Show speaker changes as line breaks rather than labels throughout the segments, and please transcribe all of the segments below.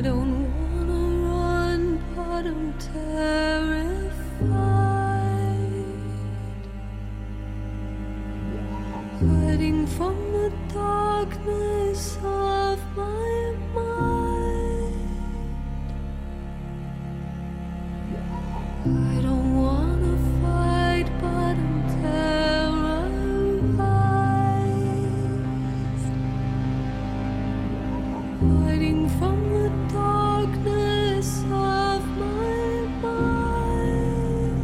don't wanna run, but I'm terrified. Hiding from the darkness of my mind. I don't wanna fight, but I'm terrorized. Hiding from the darkness of my mind.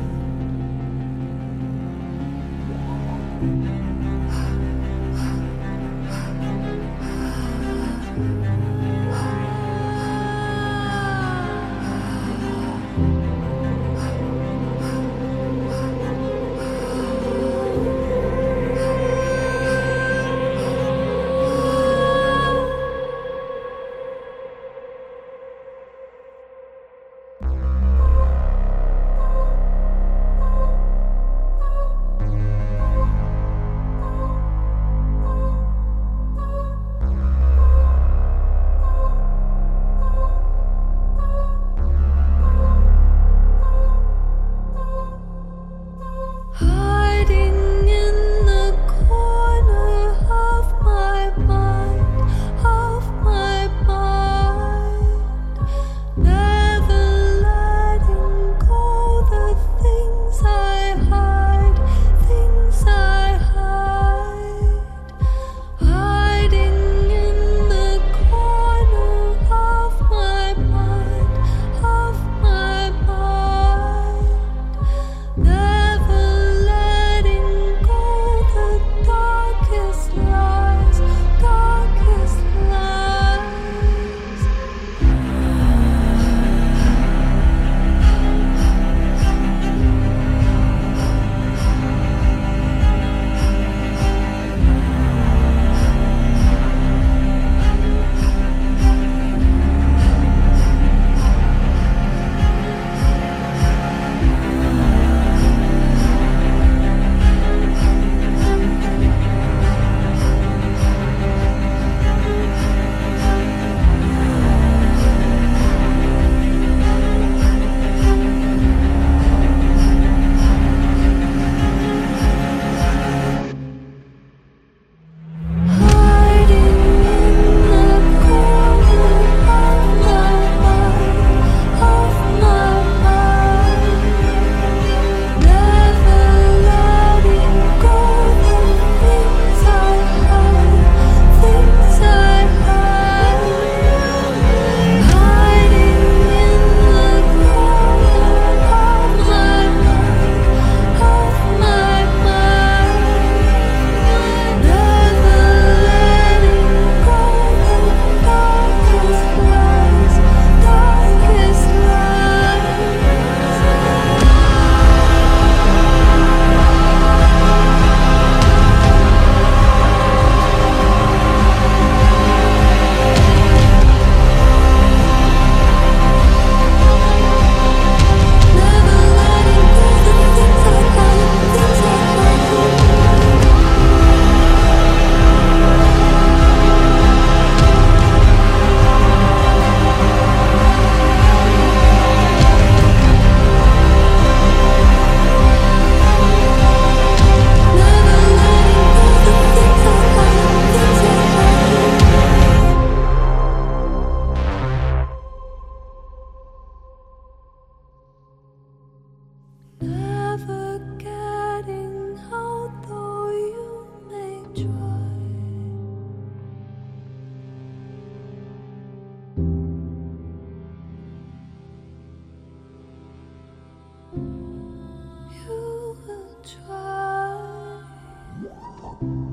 Hiding in the corner of my mind, never letting go the things I hide, hiding in the corner of my mind, never letting go the darkest lies. Never getting out, though you may try. You will try.